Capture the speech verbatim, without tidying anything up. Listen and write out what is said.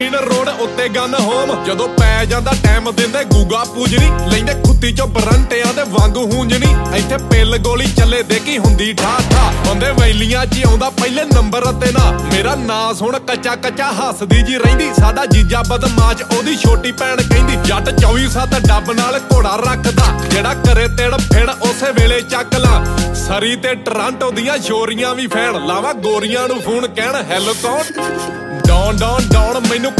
road ਉੱਤੇ gun home ਜਦੋਂ ਪੈ ਜਾਂਦਾ ਟਾਈਮ ਦਿੰਦੇ ਗੂਗਾ ਪੂਜਣੀ ਲੈਂਦੇ ਖੁੱਤੀ ਚੋਂ ਬਰੰਟਿਆਂ ਦੇ ਵਾਂਗ ਹੂੰਜਣੀ ਇੱਥੇ ਪਿੱਲ ਗੋਲੀ ਚੱਲੇ ਦੇ ਕੀ ਹੁੰਦੀ ਠਾ ਠਾ ਬੰਦੇ ਵੈਲੀਆਂ ਚ ਆਉਂਦਾ ਪਹਿਲੇ ਨੰਬਰ ਤੇ ਨਾ ਮੇਰਾ ਨਾਂ ਸੁਣ ਕੱਚਾ ਕੱਚਾ ਹੱਸਦੀ ਜੀ ਰਹਿੰਦੀ ਸਾਡਾ ਜੀਜਾ ਬਦਮਾਸ਼ ਉਹਦੀ ਛੋਟੀ ਭੈਣ ਕਹਿੰਦੀ ਜੱਟ ਚੌਵੀ ਸੱਤ ਡੱਬ ਨਾਲ ਘੋੜਾ ਰੱਖਦਾ ਜਿਹੜਾ ਕਰੇ ਤੇੜ ਫੇੜ ਉਸੇ ਵੇਲੇ ਚੱਕ ਲਾ ਸਰੀ ਤੇ ਟਰਾਂਟੋ ਦੀਆਂ ਸ਼ੋਰੀਆਂ ਵੀ ਫੈਣ ਲਾਵਾ ਗੋਰੀਆਂ ਨੂੰ ਫੋਨ ਕਹਿਣ ਹੈਲੋ ਕੌਣ ਡੌਨ ਡੌਨ ਡੌਨ ਮੈਨੂੰ